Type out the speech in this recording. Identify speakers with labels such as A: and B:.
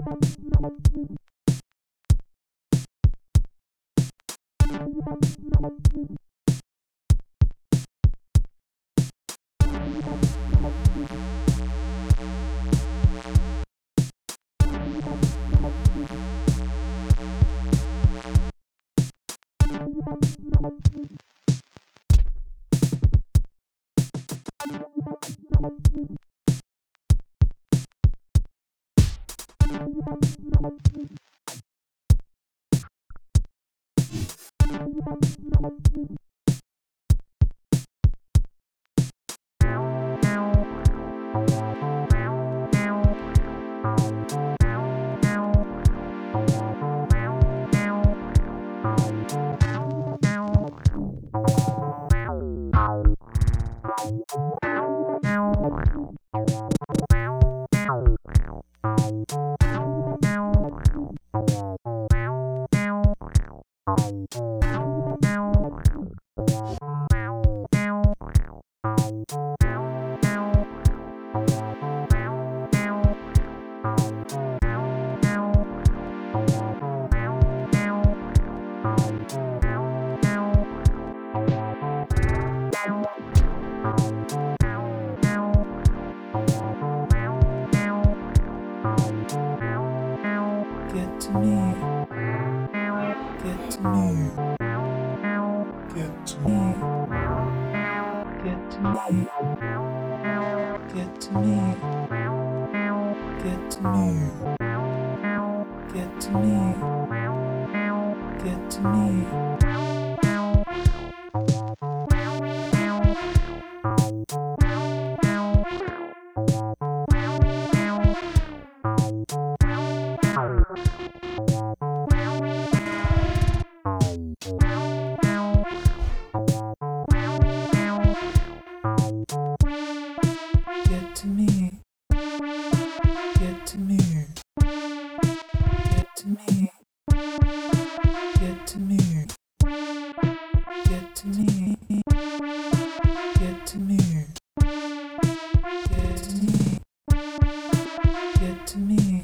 A: Get to me. Get to me. Get to me. Get to me. Get to me. Get to me. Get to me. Get to me. Get to me. Get to me. Get to me. Get to me. Get to me. Get to me. Get to me. Get to me.